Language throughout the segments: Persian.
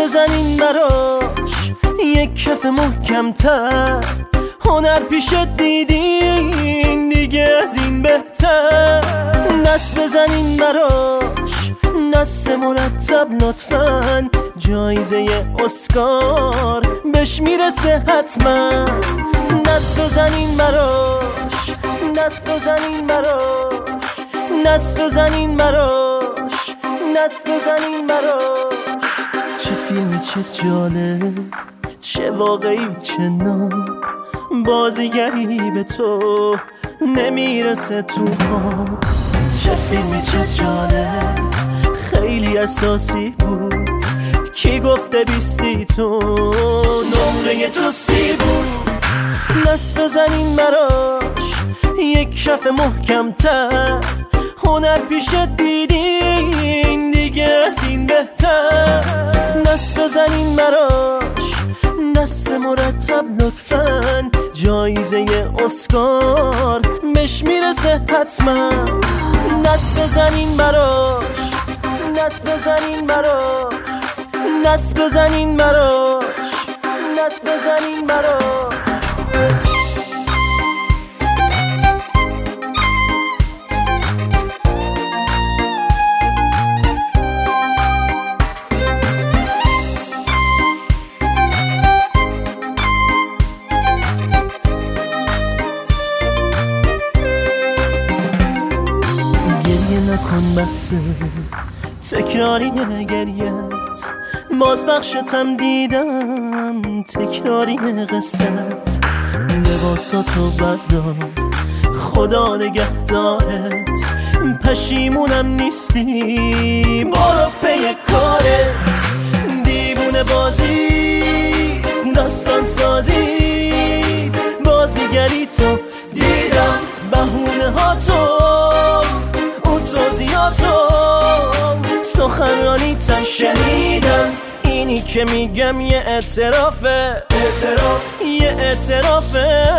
بزنین براش یک کف محکم‌تر، هنر پیشت دیدین دیگه از این بهتر. دست بزنین براش دست مرتب لطفاً، جایزه اسکار بهش میرسه حتما. دست بزنین براش، دست بزنین براش، دست بزنین براش، دست بزنین براش. چه فیلمی چه جالب، چه واقعی چه ناب، بازیگری به تو نمیرسه تو خواب. چه فیلمی چه جالب، خیلی اساسی بود، کی گفته 20 تو نمره تو 30 بود. دست بزنین براش یک کف محکم‌تر، هنر پیشت دیدین دیگه از این بهتر. دست بزنین براش دست مرتب لطفاً، جایزه اسکار بهش میرسه حتما. دست بزنین براش، دست بزنین براش، دست بزنین براش، دست بزنین براش. نکن بسه تکراری گریت، باز بخشتم دیدم تکراری قصت. لباساتو بردار خدا نگهدارت، پشیمونم نیستی برو پی کارت. دیوونه بازیت، داستان سازیت، بازیگری تو دیدم، بهونه ها تو، سخنرانیتم شنیدم. اینی که میگم یه اعترافه، یه اعترافه.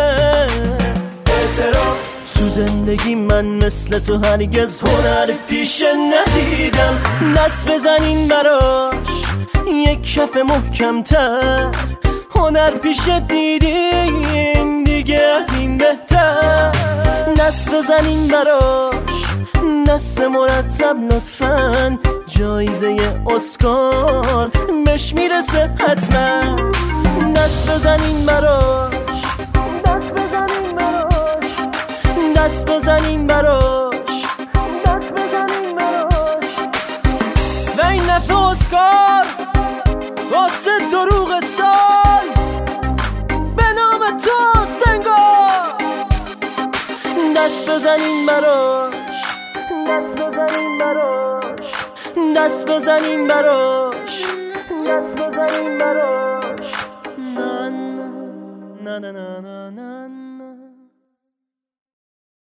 تو زندگی من مثل تو هرگز هنر پیشه ندیدم. دست بزنین براش یک کف محکم‌تر، هنر پیشه دیدین دیگه از این بهتر. دست بزنین براش دست مرتب لطفاً، جایزه اسکار بهش میرسه حتما. دست بزنین براش، دست بزنین براش، دست بزنین براش، دست بزنین براش. و این دفعه اسکار واسه دروغ سال به نام توست انگار. دست بزنین براش، دست بزنین براش، دست بزنین براش، دست بزنین براش. نه نه نه نه نه نه.